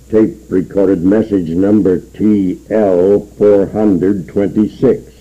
tape-recorded message number TL426.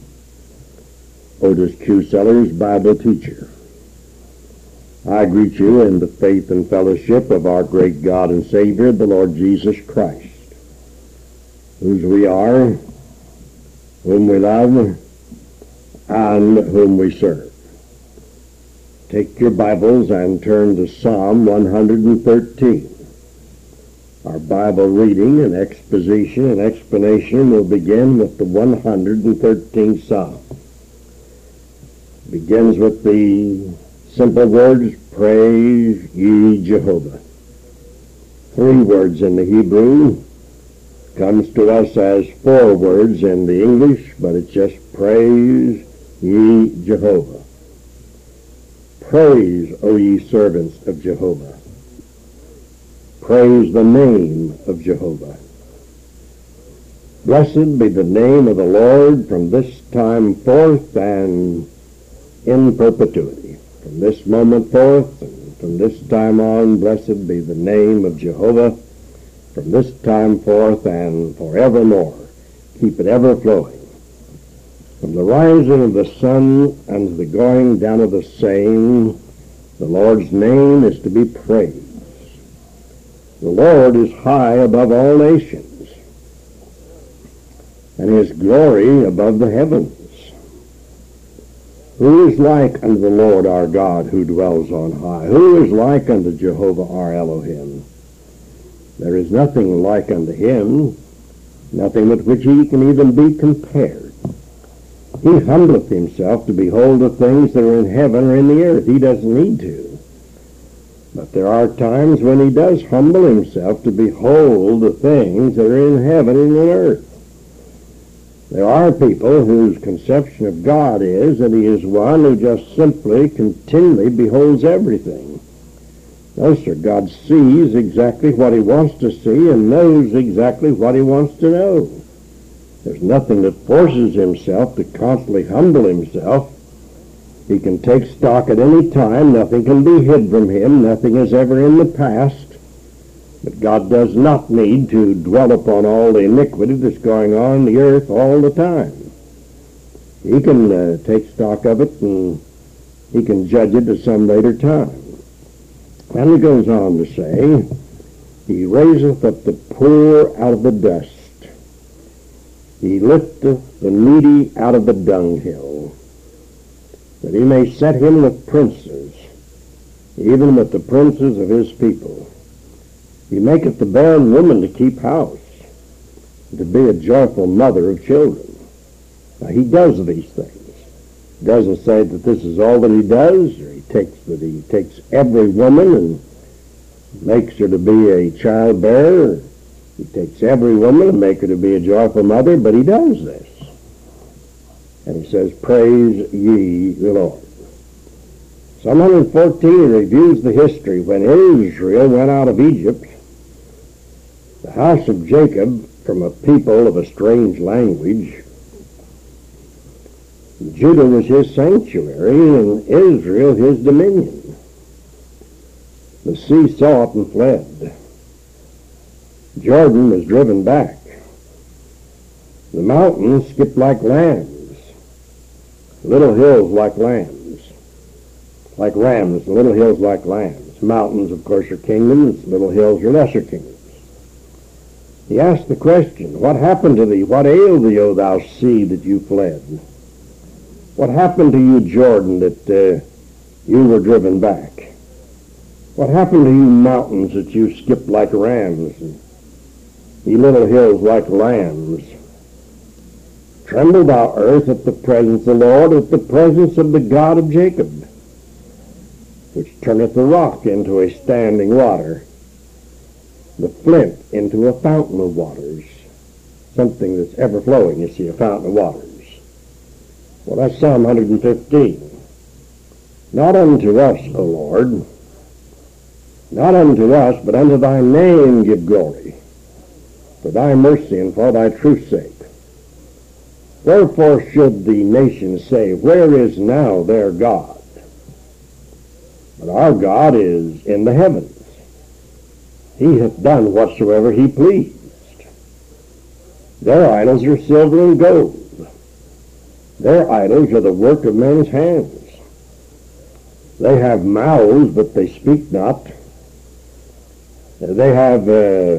Otis Q. Sellers, Bible teacher. I greet you in the faith and fellowship of our great God and Savior, the Lord Jesus Christ, whose we are, whom we love, and whom we serve. Take your Bibles and turn to Psalm 113. Our Bible reading and exposition and explanation will begin with the 113th Psalm. It begins with the simple words, praise ye Jehovah. 3 words in the Hebrew, comes to us as 4 words in the English, but it's just praise ye Jehovah. Praise, O ye servants of Jehovah. Praise the name of Jehovah. Blessed be the name of the Lord from this time forth and in perpetuity. From this moment forth and from this time on, blessed be the name of Jehovah. From this time forth and forevermore. Keep it ever flowing. From the rising of the sun and the going down of the same, the Lord's name is to be praised. The Lord is high above all nations, and his glory above the heavens. Who is like unto the Lord our God, who dwells on high? Who is like unto Jehovah our Elohim? There is nothing like unto him, nothing with which he can even be compared. He humbleth himself to behold the things that are in heaven or in the earth. He doesn't need to. But there are times when he does humble himself to behold the things that are in heaven and in earth. There are people whose conception of God is that he is one who just simply, continually beholds everything. No, sir, God sees exactly what he wants to see and knows exactly what he wants to know. There's nothing that forces himself to constantly humble himself. He can take stock at any time. Nothing can be hid from him. Nothing is ever in the past. But God does not need to dwell upon all the iniquity that's going on in the earth all the time. He can take stock of it and he can judge it at some later time. And he goes on to say, he raiseth up the poor out of the dust. He lifteth the needy out of the dunghill, that he may set him with princes, even with the princes of his people. He maketh the barren woman to keep house, and to be a joyful mother of children. Now he does these things. He doesn't say that this is all that he does, or he takes every woman and makes her to be a childbearer. He takes every woman and makes her to be a joyful mother, but he does this. And he says, praise ye the Lord. Psalm 114 reviews the history when Israel went out of Egypt, the house of Jacob from a people of a strange language. Judah was his sanctuary and Israel his dominion. The sea saw it and fled. Jordan was driven back. The mountains skipped like lambs. Little hills like lambs. Like rams, the little hills like lambs. Mountains, of course, are kingdoms. Little hills are lesser kingdoms. He asked the question, what happened to thee? What ailed thee, O thou sea, that you fled? What happened to you, Jordan, that you were driven back? What happened to you, mountains, that you skipped like rams, and ye little hills like lambs? Tremble thou earth at the presence of the Lord, at the presence of the God of Jacob, which turneth the rock into a standing water, the flint into a fountain of waters. Something that's ever flowing, you see, a fountain of waters. Well, that's Psalm 115. Not unto us, O Lord, not unto us, but unto thy name give glory, for thy mercy and for thy truth's sake. Wherefore should the nations say, where is now their God? But our God is in the heavens. He hath done whatsoever he pleased. Their idols are silver and gold. Their idols are the work of men's hands. They have mouths, but they speak not. They have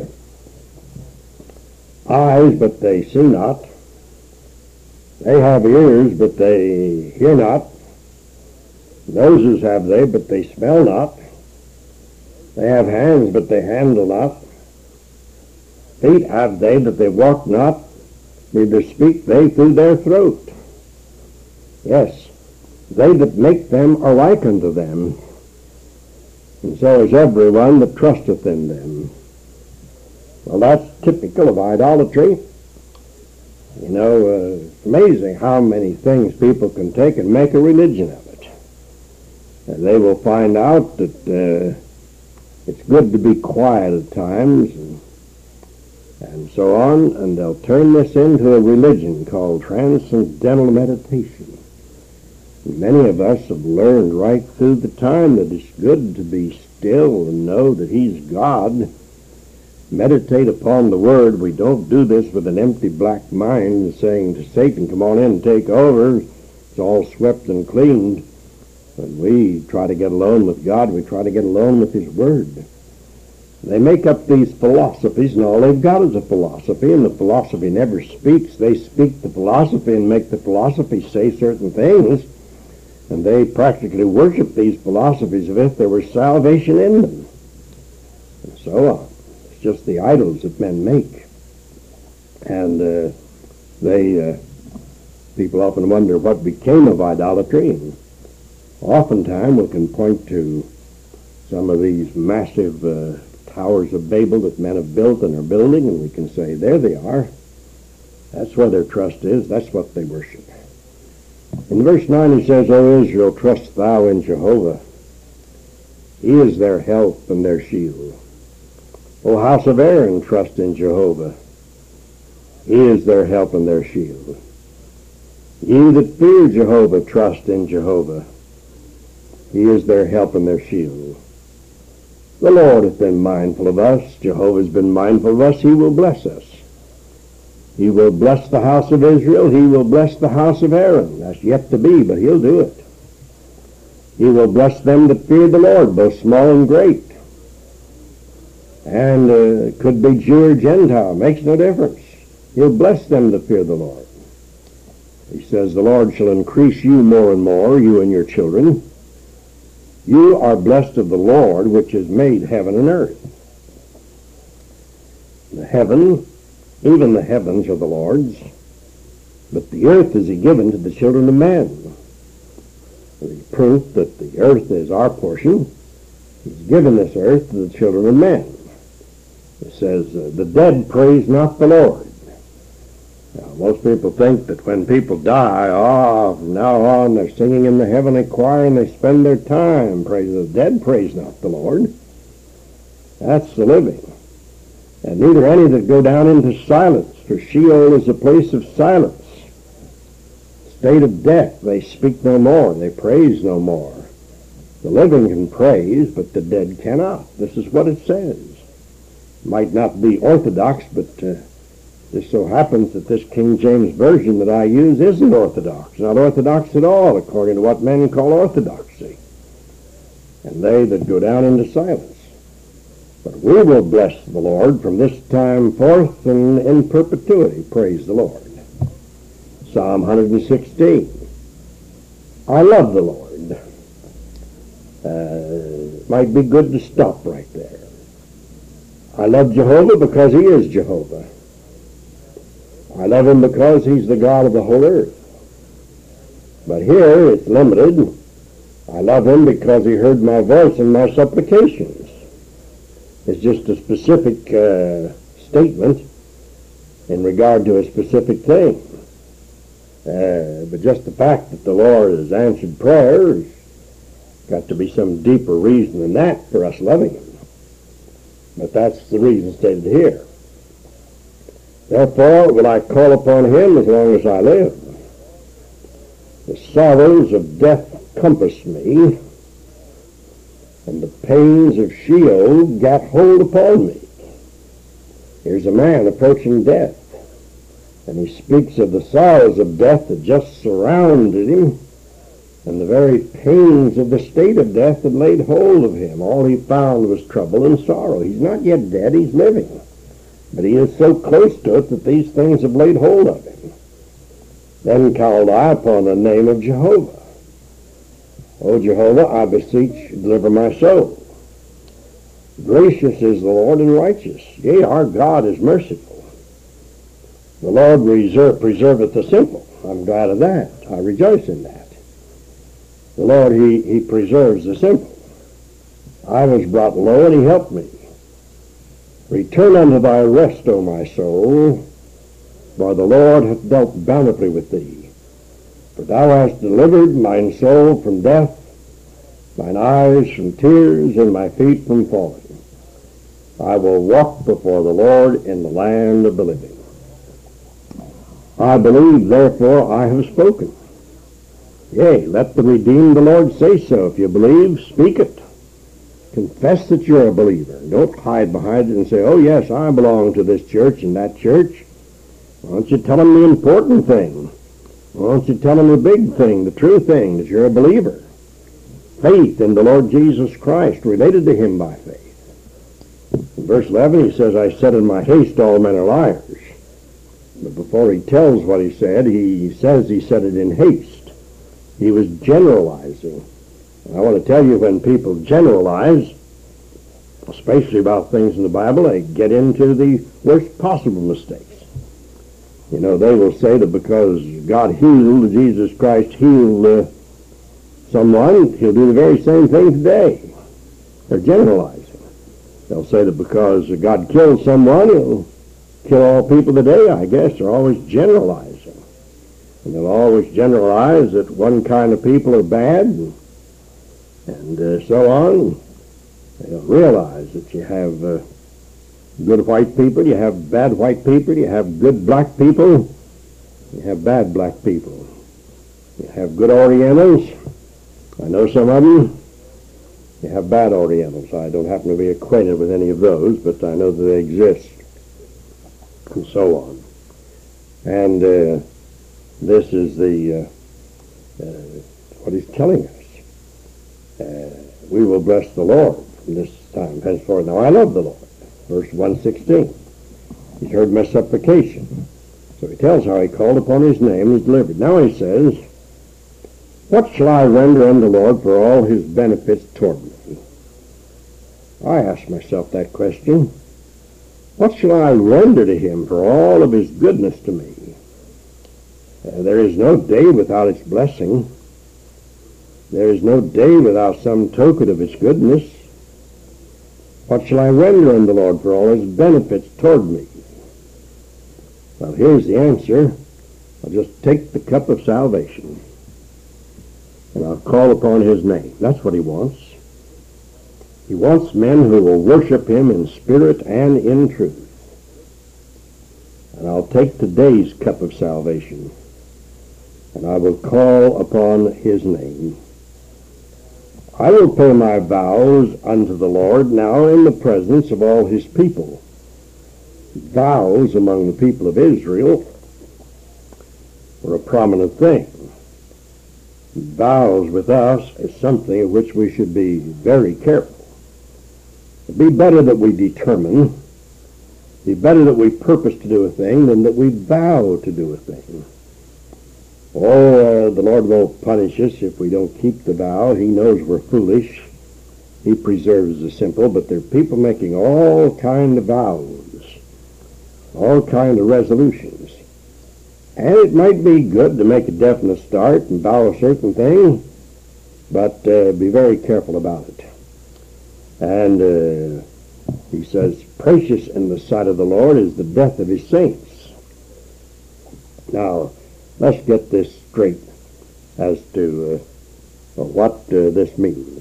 eyes, but they see not. They have ears, but they hear not. Noses have they, but they smell not. They have hands, but they handle not. Feet have they, but they walk not. Neither speak they through their throat. Yes, they that make them are like unto them, and so is every one that trusteth in them. Well, that's typical of idolatry. You know, it's amazing how many things people can take and make a religion of it. And they will find out that it's good to be quiet at times, and so on, and they'll turn this into a religion called transcendental meditation. Many of us have learned right through the time that it's good to be still and know that He's God. Meditate upon the Word. We don't do this with an empty black mind saying to Satan, come on in and take over. It's all swept and cleaned. When we try to get alone with God, we try to get alone with His Word. They make up these philosophies, and all they've got is a philosophy, and the philosophy never speaks. They speak the philosophy and make the philosophy say certain things, and they practically worship these philosophies as if there were salvation in them, and so on. It's just the idols that men make. And people often wonder what became of idolatry, and oftentimes we can point to some of these massive towers of Babel that men have built and are building, and we can say, there they are. That's where their trust is. That's what they worship. In verse 9 he says, O Israel, trust thou in Jehovah. He is their help and their shield. O house of Aaron, trust in Jehovah. He is their help and their shield. Ye that fear Jehovah, trust in Jehovah. He is their help and their shield. The Lord hath been mindful of us. Jehovah has been mindful of us. He will bless us. He will bless the house of Israel. He will bless the house of Aaron. That's yet to be, but He'll do it. He will bless them that fear the Lord, both small and great. And it could be Jew or Gentile. Makes no difference. He'll bless them that fear the Lord. He says, the Lord shall increase you more and more, you and your children. You are blessed of the Lord, which has made heaven and earth. The heaven, even the heavens are the Lord's, but the earth is He given to the children of men. The proof that the earth is our portion, He's given this earth to the children of men. It says, the dead praise not the Lord. Now, most people think that when people die, from now on they're singing in the heavenly choir and they spend their time praising the dead. Praise not the Lord. That's the living. And neither any that go down into silence, for Sheol is a place of silence. State of death, they speak no more, they praise no more. The living can praise, but the dead cannot. This is what it says. Might not be orthodox, but this so happens that this King James Version that I use isn't orthodox, not orthodox at all, according to what men call orthodoxy. And they that go down into silence. But we will bless the Lord from this time forth and in perpetuity. Praise the Lord. Psalm 116. I love the Lord. Might be good to stop right there. I love Jehovah because He is Jehovah. I love Him because He's the God of the whole earth. But here it's limited. I love Him because He heard my voice and my supplications. It's just a specific statement in regard to a specific thing. But just the fact that the Lord has answered prayers, got to be some deeper reason than that for us loving Him. But that's the reason stated here. Therefore will I call upon Him as long as I live. The sorrows of death compass me. and the pains of Sheol got hold upon me. Here's a man approaching death, and he speaks of the sorrows of death that just surrounded him, and the very pains of the state of death that laid hold of him. All he found was trouble and sorrow. He's not yet dead, he's living. But he is so close to it that these things have laid hold of him. Then called I upon the name of Jehovah. O Jehovah, I beseech, deliver my soul. Gracious is the Lord and righteous. Yea, our God is merciful. The Lord preserveth the simple. I'm glad of that. I rejoice in that. The Lord, he preserves the simple. I was brought low, and he helped me. Return unto thy rest, O my soul, for the Lord hath dealt bountifully with thee. For thou hast delivered mine soul from death, mine eyes from tears, and my feet from falling. I will walk before the Lord in the land of the living. I believe, therefore I have spoken. Yea, let the redeemed the Lord say so. If you believe, speak it. Confess that you're a believer. Don't hide behind it and say, oh yes, I belong to this church and that church. Why don't you tell them the important thing? Why don't you tell them the big thing, the true thing, that you're a believer? Faith in the Lord Jesus Christ, related to him by faith. In verse 11 he says, I said in my haste all men are liars. But before he tells what he said, he says he said it in haste. He was generalizing. I want to tell you, when people generalize, especially about things in the Bible, they get into the worst possible mistakes. You know, they will say that because God healed, Jesus Christ healed someone, he'll do the very same thing today. They're generalizing. They'll say that because God killed someone, he'll kill all people today, I guess. They're always generalizing. And they'll always generalize that one kind of people are bad, and so on. They'll realize that you have good white people, you have bad white people, you have good black people, you have bad black people. You have good Orientals. I know some of them. You have bad Orientals. I don't happen to be acquainted with any of those, but I know that they exist, and so on. And this is what he's telling us. We will bless the Lord from this time henceforth. Now I love the Lord. Verse 116. He's heard my supplication. So he tells how he called upon his name and is delivered. Now he says, what shall I render unto the Lord for all his benefits toward me? I ask myself that question. What shall I render to him for all of his goodness to me? There is no day without its blessing. There is no day without some token of his goodness. What shall I render unto the Lord for all his benefits toward me? Well, here's the answer. I'll just take the cup of salvation, and I'll call upon his name. That's what he wants. He wants men who will worship him in spirit and in truth. And I'll take today's cup of salvation, and I will call upon his name. I will pay my vows unto the Lord now in the presence of all his people. Vows among the people of Israel were a prominent thing. Vows with us is something of which we should be very careful. It'd be better that we determine, be better that we purpose to do a thing than that we vow to do a thing. The Lord won't punish us if we don't keep the vow. He knows we're foolish. He preserves the simple, but there are people making all kind of vows, all kind of resolutions. And it might be good to make a definite start and vow a certain thing, but be very careful about it. And he says, precious in the sight of the Lord is the death of his saints. Now, let's get this straight as to what this means.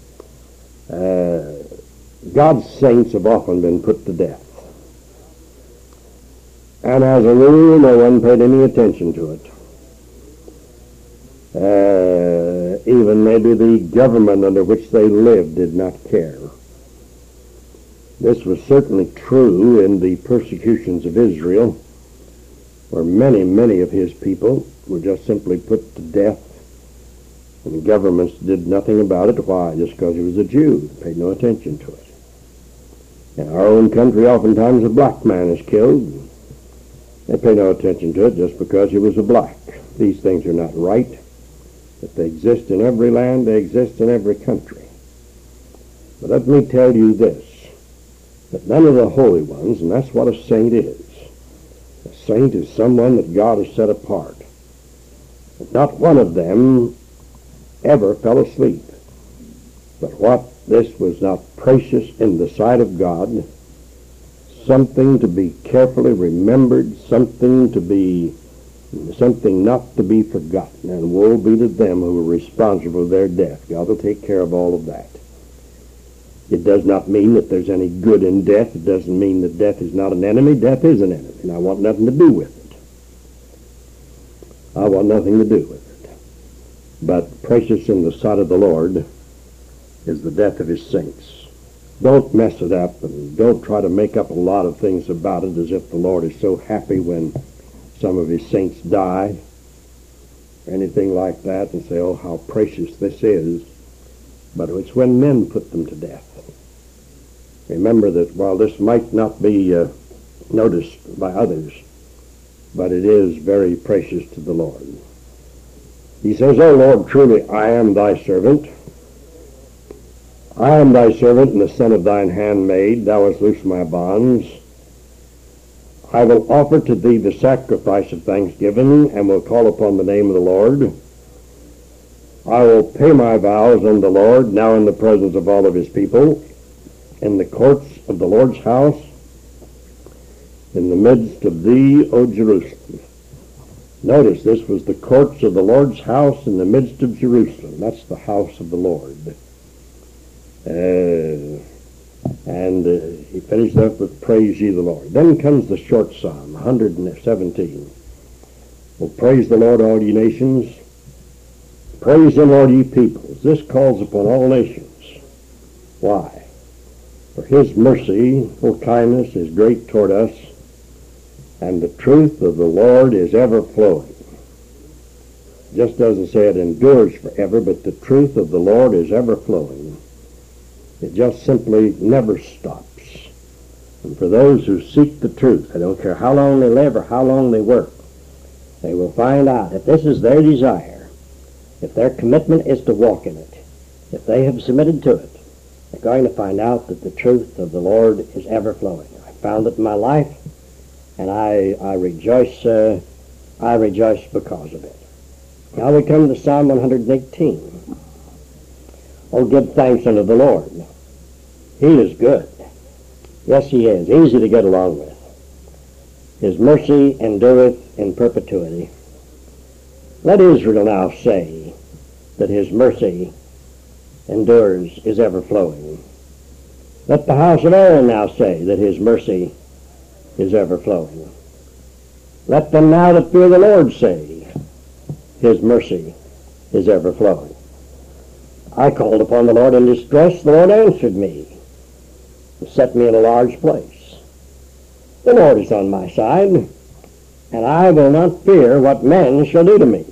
God's saints have often been put to death. And as a rule, no one paid any attention to it. even maybe the government under which they lived did not care. This was certainly true in the persecutions of Israel, where many, many of his people were just simply put to death, and the governments did nothing about it. Why? Just because he was a Jew. They paid no attention to it. In our own country, oftentimes a black man is killed. They pay no attention to it just because he was a black. These things are not right, but they exist in every land, they exist in every country. But let me tell you this, that none of the holy ones, and that's what a saint is. A saint is someone that God has set apart. And not one of them ever fell asleep. But what this was not precious in the sight of God, something to be carefully remembered, something not to be forgotten, and woe be to them who are responsible for their death. God will take care of all of that. It does not mean that there's any good in death. It doesn't mean that death is not an enemy. Death is an enemy, and I want nothing to do with it. I want nothing to do with it. But precious in the sight of the Lord is the death of his saints. Don't mess it up, and don't try to make up a lot of things about it as if the Lord is so happy when some of his saints die, or anything like that, and say, oh, how precious this is. But it's when men put them to death. Remember that while this might not be noticed by others, but it is very precious to the Lord. He says, O Lord, truly I am thy servant. I am thy servant and the son of thine handmaid. Thou hast loosed my bonds. I will offer to thee the sacrifice of thanksgiving, and will call upon the name of the Lord. I will pay my vows unto the Lord, now in the presence of all of his people, in the courts of the Lord's house, in the midst of thee, O Jerusalem. Notice, this was the courts of the Lord's house in the midst of Jerusalem. That's the house of the Lord. He finished up with praise ye the Lord. Then comes the short psalm, 117. Well, praise the Lord, all ye nations. Praise him, all ye peoples. This calls upon all nations. Why? For his mercy, full kindness, is great toward us, and the truth of the Lord is ever flowing. It just doesn't say it endures forever, but the truth of the Lord is ever flowing. It just simply never stops. And for those who seek the truth, I don't care how long they live or how long they work, they will find out if this is their desire, if their commitment is to walk in it, if they have submitted to it, they're going to find out that the truth of the Lord is ever flowing. I found it in my life, and I rejoice because of it. Now we come to Psalm 118. Oh, give thanks unto the Lord. He is good. Yes, he is. Easy to get along with. His mercy endureth in perpetuity. Let Israel now say that his mercy endures, is ever flowing. Let the house of Aaron now say that his mercy is ever flowing. Let them now that fear the Lord say his mercy is ever flowing. I called upon the Lord in distress. The Lord answered me and set me in a large place. The Lord is on my side, and I will not fear what men shall do to me.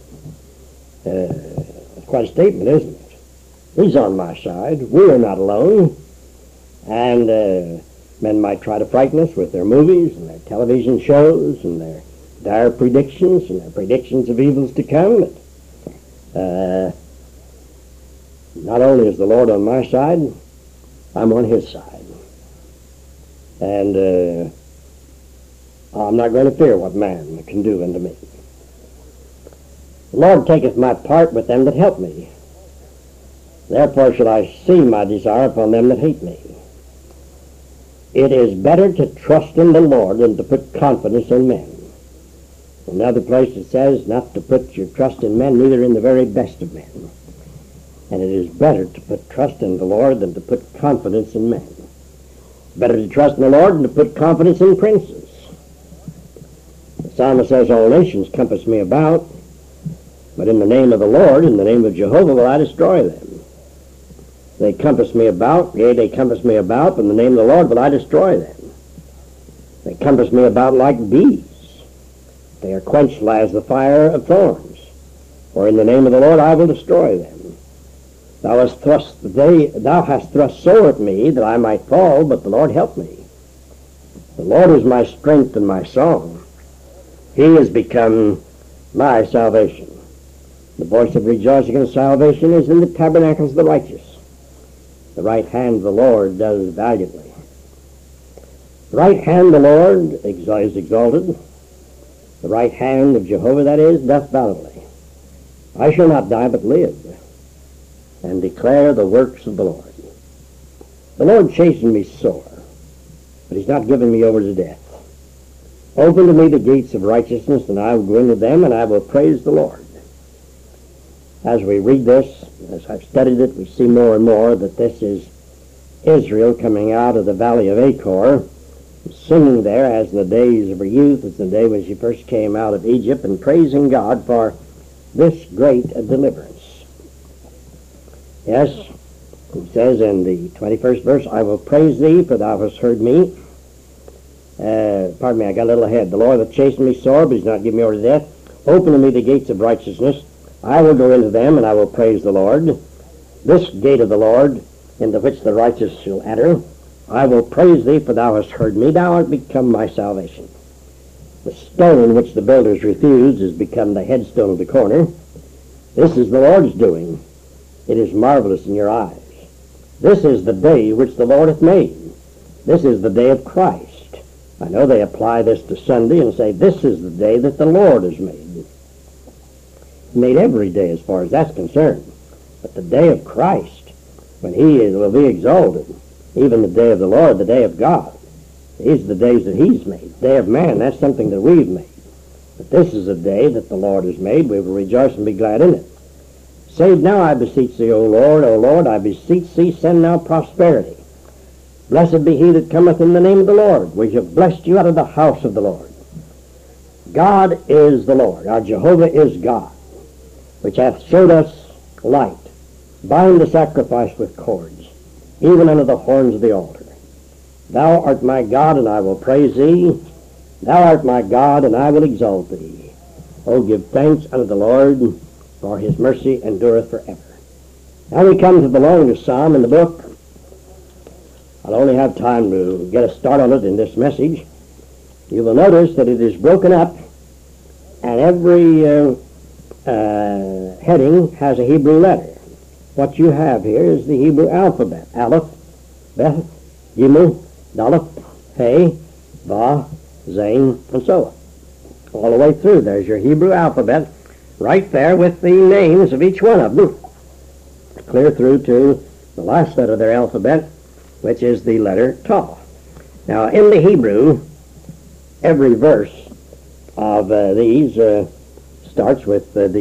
That's quite a statement, isn't it? He's on my side. We are not alone. And men might try to frighten us with their movies and their television shows and their dire predictions and their predictions of evils to come. But not only is the Lord on my side, I'm on his side. And I'm not going to fear what man can do unto me. The Lord taketh my part with them that help me. Therefore shall I see my desire upon them that hate me. It is better to trust in the Lord than to put confidence in men. Another place it says not to put your trust in men, neither in the very best of men. And it is better to put trust in the Lord than to put confidence in men. Better to trust in the Lord than to put confidence in princes. The psalmist says, all nations compass me about. But in the name of the Lord, in the name of Jehovah, will I destroy them. They compass me about, yea, they compass me about, but in the name of the Lord will I destroy them. They compass me about like bees. They are quenched as the fire of thorns. For in the name of the Lord I will destroy them. Thou hast thrust sore at me that I might fall, but the Lord helped me. The Lord is my strength and my song. He has become my salvation. The voice of rejoicing and salvation is in the tabernacles of the righteous. The right hand of the Lord does valiantly. The right hand of the Lord is exalted. The right hand of Jehovah, that is, doth valiantly. I shall not die but live, and declare the works of the Lord. The Lord chastened me sore, but he's not given me over to death. Open to me the gates of righteousness, and I will go into them, and I will praise the Lord. As we read this, as I've studied it, we see more and more that this is Israel coming out of the valley of Achor, singing there as in the days of her youth, as the day when she first came out of Egypt, and praising God for this great deliverance. Yes, he says in the 21st verse, I will praise thee, for thou hast heard me. Pardon me, I got a little ahead. The Lord hath chastened me sore, but he's not given me over to death. Open to me the gates of righteousness. I will go into them, and I will praise the Lord. This gate of the Lord, into which the righteous shall enter, I will praise thee, for thou hast heard me. Thou art become my salvation. The stone which the builders refused has become the headstone of the corner. This is the Lord's doing. It is marvelous in your eyes. This is the day which the Lord hath made. This is the day of Christ. I know they apply this to Sunday and say, this is the day that the Lord has made. He made every day as far as that's concerned. But the day of Christ, when he will be exalted, even the day of the Lord, the day of God, these are the days that he's made. The day of man, that's something that we've made. But this is a day that the Lord has made. We will rejoice and be glad in it. Save now, I beseech thee, O Lord, I beseech thee, send now prosperity. Blessed be he that cometh in the name of the Lord. We have blessed you out of the house of the Lord. God is the Lord. Our Jehovah is God, which hath showed us light. Bind the sacrifice with cords, even unto the horns of the altar. Thou art my God, and I will praise thee. Thou art my God, and I will exalt thee. O give thanks unto the Lord, for his mercy endureth forever. Now we come to the longest psalm in the book. I'll only have time to get a start on it in this message. You will notice that it is broken up, and every heading has a Hebrew letter. What you have here is the Hebrew alphabet. Aleph, Beth, Gimel, Daleth, Hey, Vav, Zain, and so on. All the way through, there's your Hebrew alphabet right there with the names of each one of them. Clear through to the last letter of their alphabet, which is the letter Tav. Now, in the Hebrew, every verse of these starts with that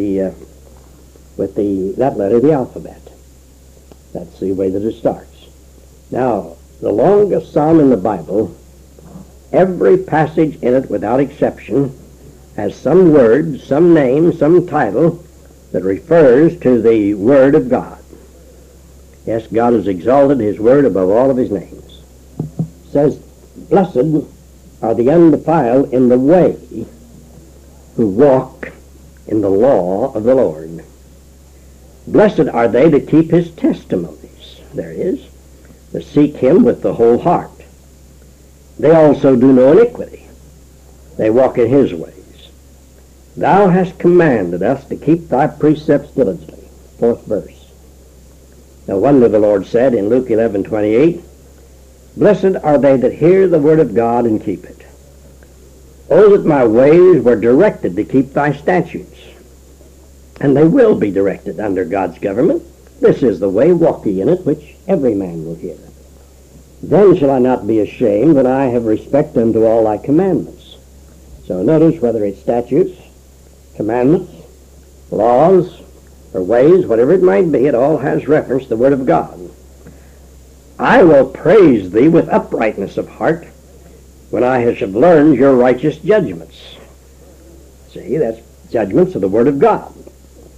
letter of the alphabet. That's the way that it starts. Now, the longest psalm in the Bible, every passage in it without exception has some word, some name, some title that refers to the Word of God. Yes, God has exalted his Word above all of his names. It says, blessed are the undefiled in the way who walk in the law of the Lord. Blessed are they that keep his testimonies. There it is. That seek him with the whole heart. They also do no iniquity. They walk in his ways. Thou hast commanded us to keep thy precepts diligently. 4th verse. No wonder the Lord said in Luke 11:28, blessed are they that hear the word of God and keep it. Oh, that my ways were directed to keep thy statutes. And they will be directed under God's government. This is the way, walk ye in it, which every man will hear. Then shall I not be ashamed when I have respect unto all thy commandments. So notice whether it's statutes, commandments, laws, or ways, whatever it might be, it all has reference to the Word of God. I will praise thee with uprightness of heart when I have learned your righteous judgments. See, that's judgments of the Word of God.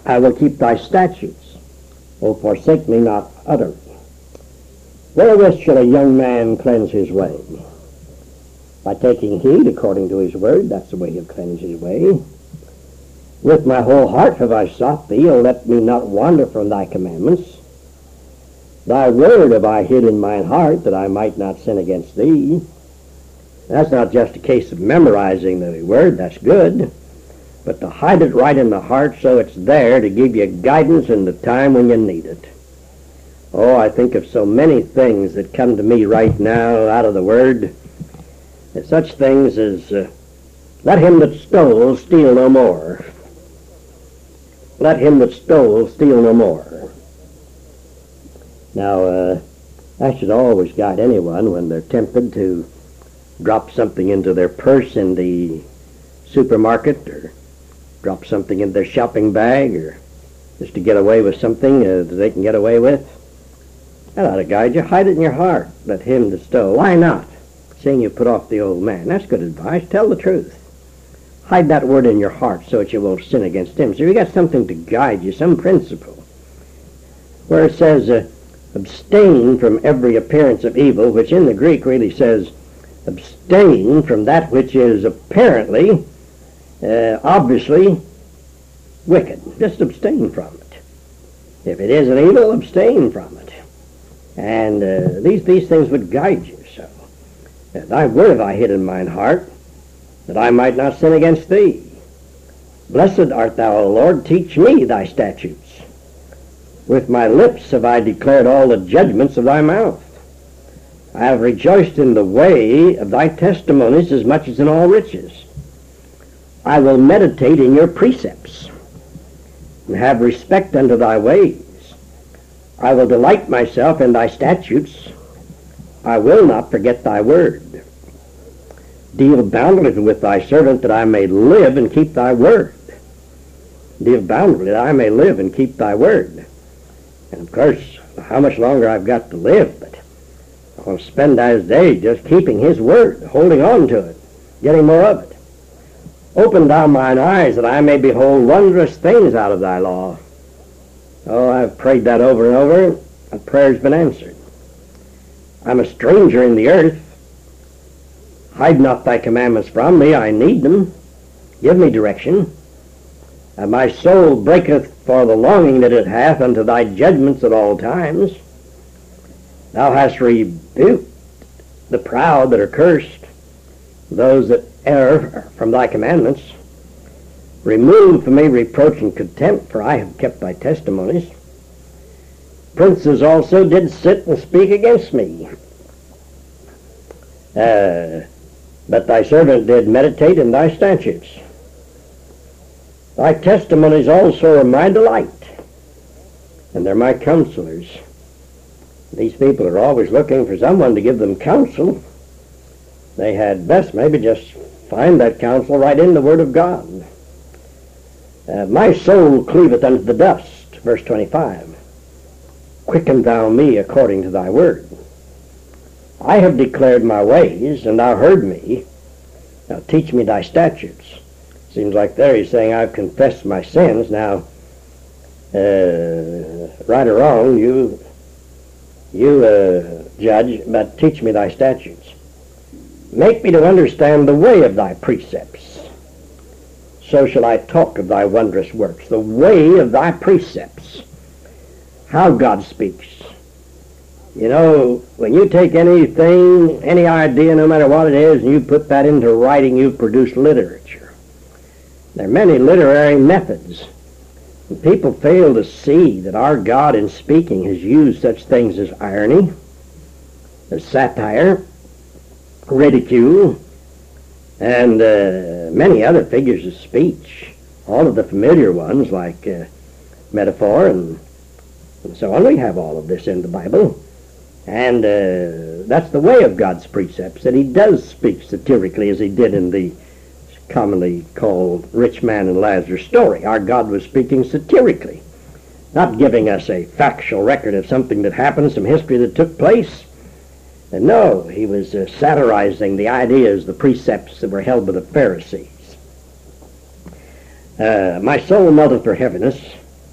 I will keep thy statutes. O forsake me not utterly. Wherewith shall a young man cleanse his way? By taking heed according to his word. That's the way he'll cleanse his way. With my whole heart have I sought thee. O let me not wander from thy commandments. Thy word have I hid in mine heart, that I might not sin against thee. That's not just a case of memorizing the word. That's good. But to hide it right in the heart so it's there to give you guidance in the time when you need it. Oh, I think of so many things that come to me right now out of the Word. Such things as, let him that stole steal no more. Let him that stole steal no more. Now, that should always guide anyone when they're tempted to drop something into their purse in the supermarket, or drop something in their shopping bag, or just to get away with something that they can get away with. That ought to guide you. Hide it in your heart. Let him that stole. Why not? Seeing you put off the old man. That's good advice. Tell the truth. Hide that word in your heart so that you won't sin against him. So you got something to guide you, some principle. Where it says, abstain from every appearance of evil, which in the Greek really says, abstain from that which is apparently, obviously wicked. Just abstain from it. If it is an evil, abstain from it. And these things would guide you. So, thy word have I hid in mine heart, that I might not sin against thee. Blessed art thou, O Lord, teach me thy statutes. With my lips have I declared all the judgments of thy mouth. I have rejoiced in the way of thy testimonies as much as in all riches. I will meditate in your precepts, and have respect unto thy ways. I will delight myself in thy statutes. I will not forget thy word. Deal bountifully with thy servant, that I may live and keep thy word. Deal bountifully, that I may live and keep thy word. And of course, how much longer I've got to live, but I'll spend those days just keeping his word, holding on to it, getting more of it. Open thou mine eyes, that I may behold wondrous things out of thy law. Oh, I've prayed that over and over. That prayer's been answered. I'm a stranger in the earth. Hide not thy commandments from me. I need them. Give me direction. And my soul breaketh for the longing that it hath unto thy judgments at all times. Thou hast rebuked the proud that are cursed, those that err from thy commandments. Remove from me reproach and contempt, for I have kept thy testimonies. Princes also did sit and speak against me. But thy servant did meditate in thy statutes. Thy testimonies also are my delight, and they're my counselors. These people are always looking for someone to give them counsel. They had best maybe just find that counsel right in the Word of God. My soul cleaveth unto the dust, verse 25. Quicken thou me according to thy word. I have declared my ways, and thou heard me. Now teach me thy statutes. Seems like there he's saying, I've confessed my sins. Now, right or wrong, you judge, but teach me thy statutes. Make me to understand the way of thy precepts. So shall I talk of thy wondrous works, the way of thy precepts. How God speaks. You know, when you take anything, any idea, no matter what it is, and you put that into writing, you produce literature. There are many literary methods. And people fail to see that our God in speaking has used such things as irony, as satire, ridicule, and many other figures of speech. All of the familiar ones like metaphor and so on. We have all of this in the Bible. And that's the way of God's precepts, that he does speak satirically as he did in the commonly called rich man and Lazarus story. Our God was speaking satirically, not giving us a factual record of something that happened, some history that took place. And no, he was satirizing the ideas, the precepts that were held by the Pharisees. My soul melteth for heaviness.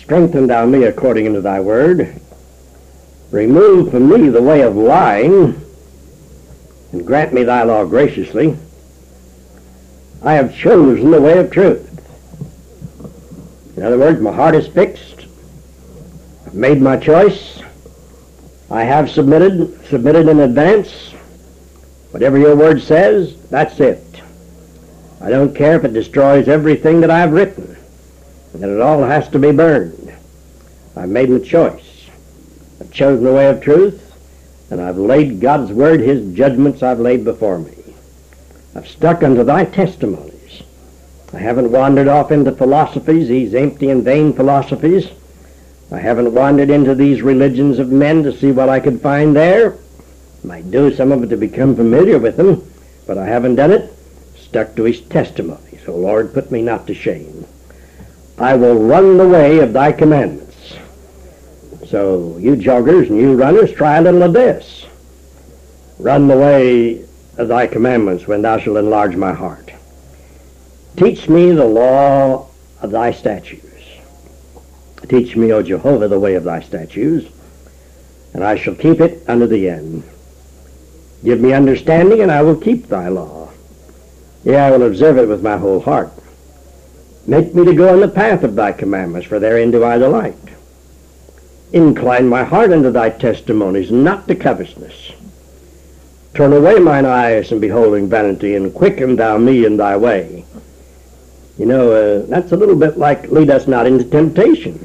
Strengthen thou me according unto thy word. Remove from me the way of lying, and grant me thy law graciously. I have chosen the way of truth. In other words, my heart is fixed. I've made my choice. I have submitted in advance. Whatever your word says, that's it. I don't care if it destroys everything that I've written, and that it all has to be burned. I've made my choice. I've chosen the way of truth, and I've laid God's word, his judgments I've laid before me. I've stuck unto thy testimonies. I haven't wandered off into philosophies, these empty and vain philosophies. I haven't wandered into these religions of men to see what I could find there. Might do some of it to become familiar with them, but I haven't done it. Stuck to his testimonies. O Lord, put me not to shame. I will run the way of thy commandments. So you joggers and you runners, try a little of this. Run the way of thy commandments when thou shalt enlarge my heart. Teach me the law of thy statutes. Teach me, O Jehovah, the way of thy statutes, and I shall keep it unto the end. Give me understanding, and I will keep thy law. Yea, I will observe it with my whole heart. Make me to go in the path of thy commandments, for therein do I delight. Incline my heart unto thy testimonies, not to covetousness. Turn away mine eyes from beholding vanity, and quicken thou me in thy way. You know, that's a little bit like lead us not into temptation.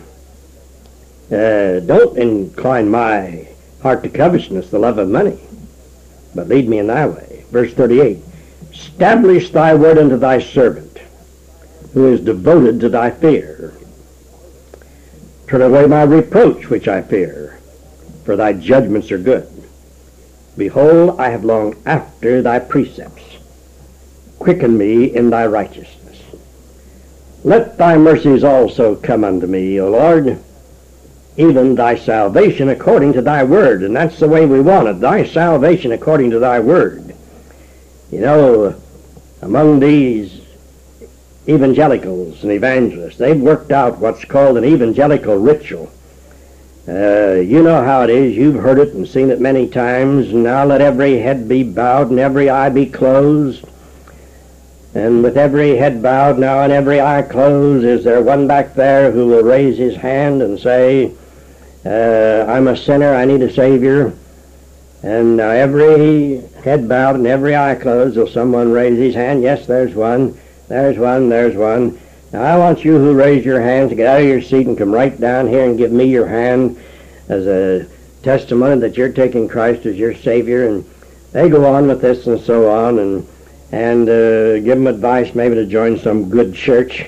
Don't incline my heart to covetousness, the love of money, but lead me in thy way. Verse 38, establish thy word unto thy servant, who is devoted to thy fear. Turn away my reproach which I fear, for thy judgments are good. Behold, I have longed after thy precepts. Quicken me in thy righteousness. Let thy mercies also come unto me, O Lord, even thy salvation according to thy word. And that's the way we want it, thy salvation according to thy word. You know, among these evangelicals and evangelists, they've worked out what's called an evangelical ritual. You know how it is. You've heard it and seen it many times. Now let every head be bowed and every eye be closed. And with every head bowed now and every eye closed, is there one back there who will raise his hand and say, I'm a sinner, I need a Savior? And every head bowed and every eye closed, will someone raise his hand? Yes, there's one. There's one. There's one. Now I want you who raise your hands to get out of your seat and come right down here and give me your hand as a testimony that you're taking Christ as your Savior. And they go on with this and so on, and give them advice maybe to join some good church,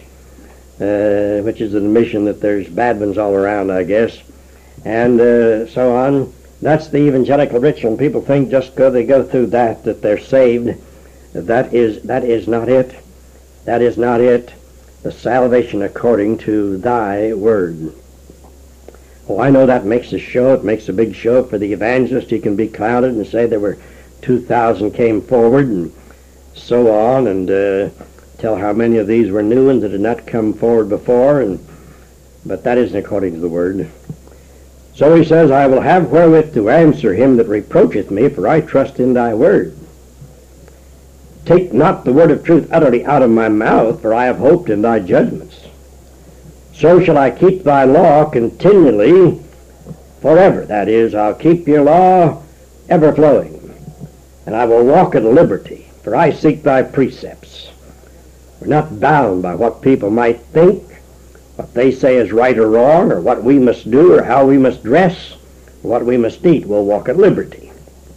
which is an admission that there's bad ones all around, I guess, and so on. That's the evangelical ritual, and people think just because they go through that they're saved. That is not it. That is not it. The salvation according to thy word. Oh, I know that makes a show. It makes a big show for the evangelist. He can be clouded and say there were 2,000 came forward and so on, and tell how many of these were new ones that had not come forward before, but that isn't according to the word. So he says, I will have wherewith to answer him that reproacheth me, for I trust in thy word. Take not the word of truth utterly out of my mouth, for I have hoped in thy judgments. So shall I keep thy law continually forever. That is, I'll keep your law ever flowing, and I will walk at liberty. For I seek thy precepts. We're not bound by what people might think, what they say is right or wrong, or what we must do, or how we must dress, or what we must eat. We'll walk at liberty.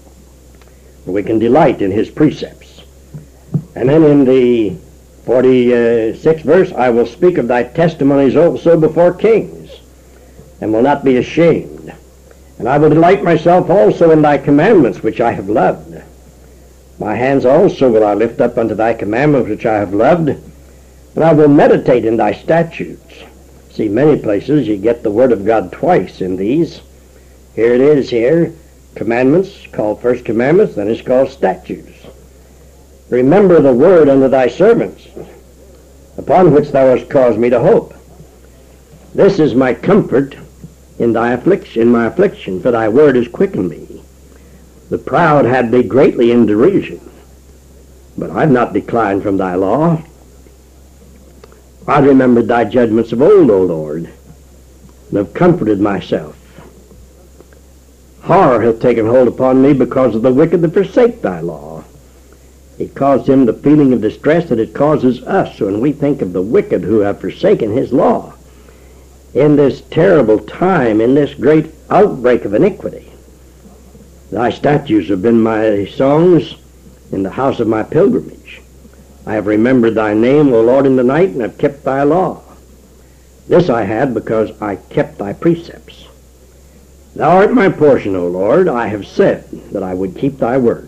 We can delight in his precepts. And then in the 46th verse, I will speak of thy testimonies also before kings, and will not be ashamed. And I will delight myself also in thy commandments, which I have loved. My hands also will I lift up unto thy commandments which I have loved, and I will meditate in thy statutes. See, many places you get the word of God twice in these. Here it is here, commandments, called first commandments, then it's called statutes. Remember the word unto thy servants, upon which thou hast caused me to hope. This is my comfort in my affliction, for thy word has quickened me. The proud had thee greatly in derision, but I've not declined from thy law. I remembered thy judgments of old, O Lord, and have comforted myself. Horror hath taken hold upon me because of the wicked that forsake thy law. It caused him the feeling of distress that it causes us when we think of the wicked who have forsaken his law. In this terrible time, in this great outbreak of iniquity, thy statutes have been my songs in the house of my pilgrimage. I have remembered thy name, O Lord, in the night, and have kept thy law. This I had because I kept thy precepts. Thou art my portion, O Lord. I have said that I would keep thy words.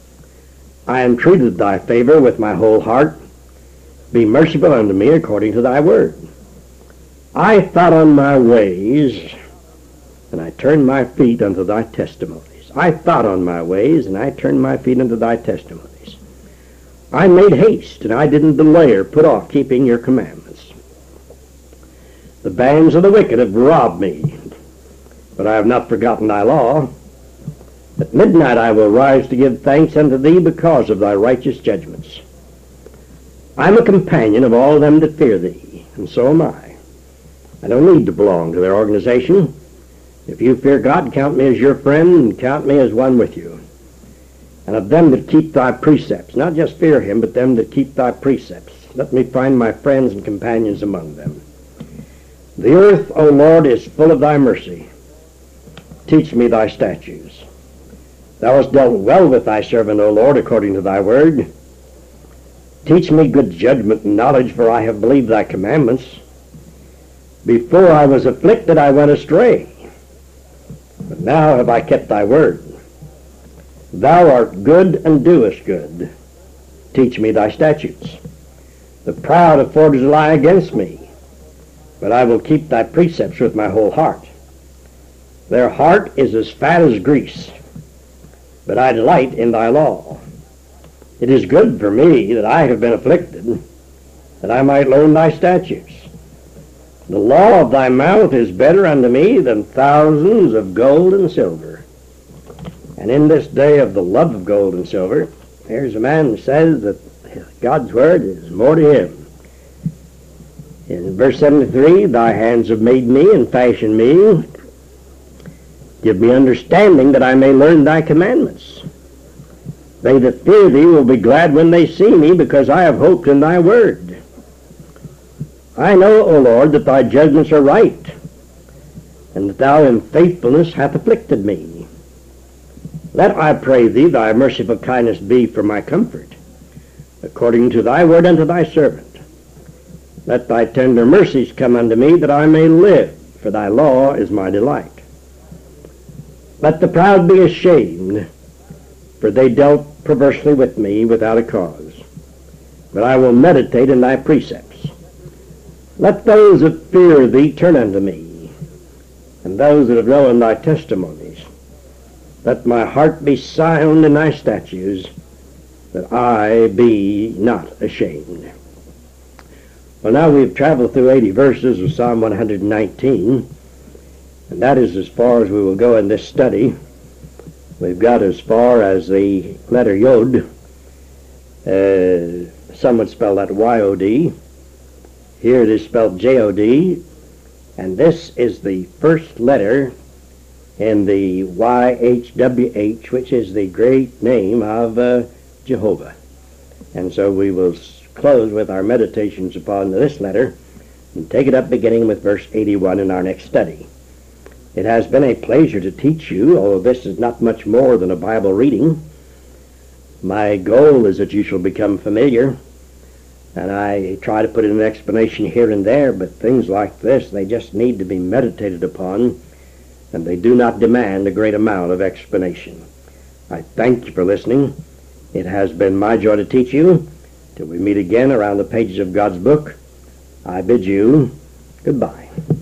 I entreated thy favor with my whole heart. Be merciful unto me according to thy word. I thought on my ways, and I turned my feet unto thy testimonies. I thought on my ways, and I turned my feet unto thy testimonies. I made haste, and I didn't delay or put off keeping your commandments. The bands of the wicked have robbed me, but I have not forgotten thy law. At midnight I will rise to give thanks unto thee because of thy righteous judgments. I am a companion of all them that fear thee, and so am I. I don't need to belong to their organization. If you fear God, count me as your friend, and count me as one with you. And of them that keep thy precepts, not just fear him, but them that keep thy precepts, let me find my friends and companions among them. The earth, O Lord, is full of thy mercy. Teach me thy statutes. Thou hast dealt well with thy servant, O Lord, according to thy word. Teach me good judgment and knowledge, for I have believed thy commandments. Before I was afflicted, I went astray, but now have I kept thy word. Thou art good and doest good. Teach me thy statutes. The proud have forged a lie against me, but I will keep thy precepts with my whole heart. Their heart is as fat as grease, but I delight in thy law. It is good for me that I have been afflicted, that I might learn thy statutes. The law of thy mouth is better unto me than thousands of gold and silver. And in this day of the love of gold and silver, there's a man who says that God's word is more to him. In verse 73, thy hands have made me and fashioned me. Give me understanding that I may learn thy commandments. They that fear thee will be glad when they see me, because I have hoped in thy word. I know, O Lord, that thy judgments are right, and that thou in faithfulness hath afflicted me. Let, I pray thee, thy merciful kindness be for my comfort, according to thy word unto thy servant. Let thy tender mercies come unto me, that I may live, for thy law is my delight. Let the proud be ashamed, for they dealt perversely with me without a cause. But I will meditate in thy precepts. Let those that fear thee turn unto me, and those that have known thy testimonies. Let my heart be sound in thy statutes, that I be not ashamed. Well, now we've traveled through 80 verses of Psalm 119, and that is as far as we will go in this study. We've got as far as the letter Yod. Some would spell that Y-O-D. Here it is spelled J-O-D, and this is the first letter in the Y-H-W-H, which is the great name of Jehovah. And so we will close with our meditations upon this letter and take it up beginning with verse 81 in our next study. It has been a pleasure to teach you, although this is not much more than a Bible reading. My goal is that you shall become familiar, and I try to put in an explanation here and there, but things like this, they just need to be meditated upon, and they do not demand a great amount of explanation. I thank you for listening. It has been my joy to teach you. Till we meet again around the pages of God's book, I bid you goodbye.